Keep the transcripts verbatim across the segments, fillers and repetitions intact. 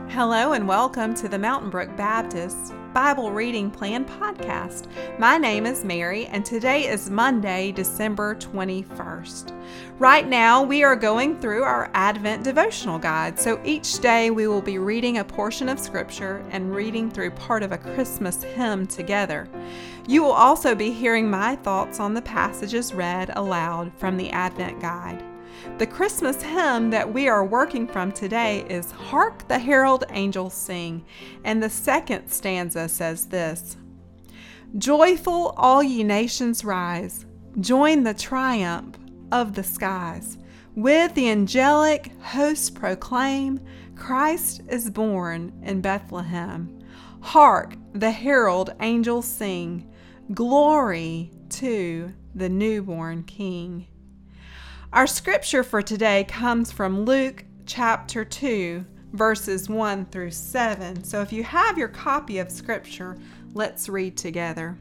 Hello and welcome to the Mountain Brook Baptist Bible Reading Plan podcast. My name is Mary and today is Monday, December twenty-first. Right now we are going through our Advent devotional guide, so each day we will be reading a portion of Scripture and reading through part of a Christmas hymn together. You will also be hearing my thoughts on the passages read aloud from the Advent guide. The Christmas hymn that we are working from today is Hark the Herald Angels Sing, and the second stanza says this: Joyful all ye nations rise, join the triumph of the skies. With the angelic host proclaim, Christ is born in Bethlehem. Hark the herald angels sing, glory to the newborn King. Our scripture for today comes from Luke chapter two, verses one through seven. So if you have your copy of scripture, let's read together.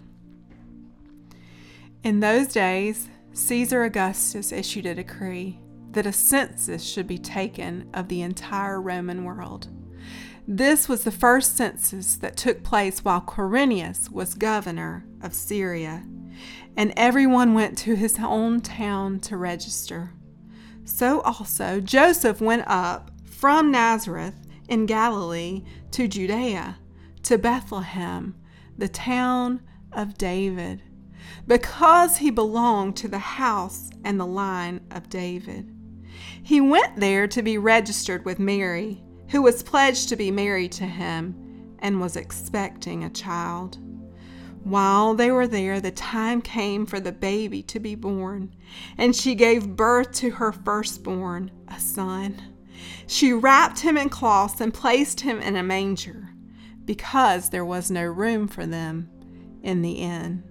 In those days, Caesar Augustus issued a decree that a census should be taken of the entire Roman world. This was the first census that took place while Quirinius was governor of Syria, and everyone went to his own town to register. So also Joseph went up from Nazareth in Galilee to Judea, to Bethlehem, the town of David, because he belonged to the house and the line of David. He went there to be registered with Mary, who was pledged to be married to him and was expecting a child. While they were there, the time came for the baby to be born, and she gave birth to her firstborn, a son. She wrapped him in cloths and placed him in a manger, because there was no room for them in the inn.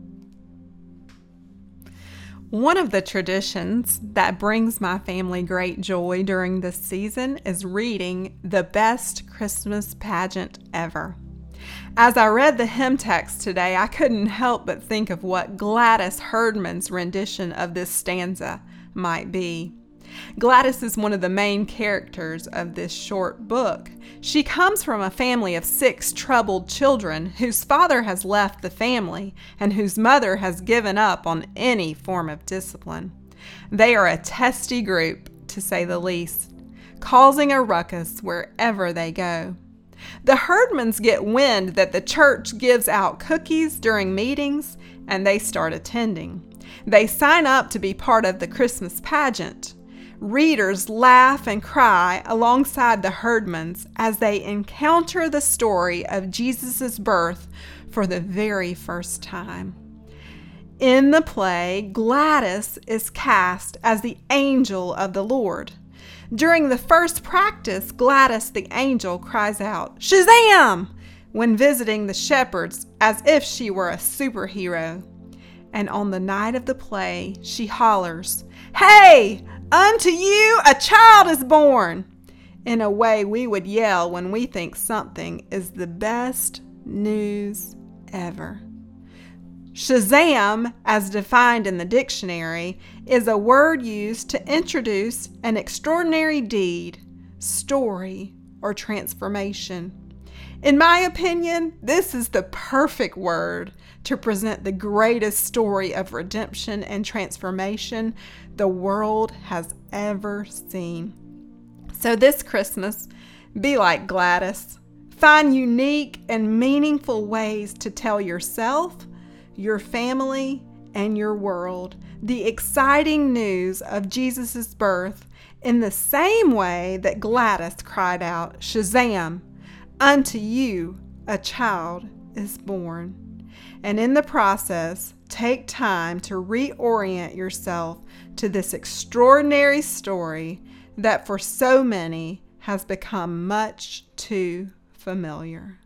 One of the traditions that brings my family great joy during this season is reading the best Christmas pageant ever. As I read the hymn text today, I couldn't help but think of what Gladys Herdman's rendition of this stanza might be. Gladys is one of the main characters of this short book. She comes from a family of six troubled children whose father has left the family and whose mother has given up on any form of discipline. They are a testy group, to say the least, causing a ruckus wherever they go. The Herdmans get wind that the church gives out cookies during meetings, and they start attending. They sign up to be part of the Christmas pageant. Readers laugh and cry alongside the Herdmans as they encounter the story of Jesus' birth for the very first time. In the play, Gladys is cast as the angel of the Lord. During the first practice, Gladys the angel cries out, "Shazam!" when visiting the shepherds as if she were a superhero. And on the night of the play, she hollers, "Hey, unto you a child is born!" in a way we would yell when we think something is the best news ever. Shazam, as defined in the dictionary, is a word used to introduce an extraordinary deed, story, or transformation. In my opinion, this is the perfect word to present the greatest story of redemption and transformation the world has ever seen. So this Christmas, be like Gladys. Find unique and meaningful ways to tell yourself, your family, and your world the exciting news of Jesus' birth in the same way that Gladys cried out, "Shazam! Unto you a child is born." And in the process, take time to reorient yourself to this extraordinary story that for so many has become much too familiar.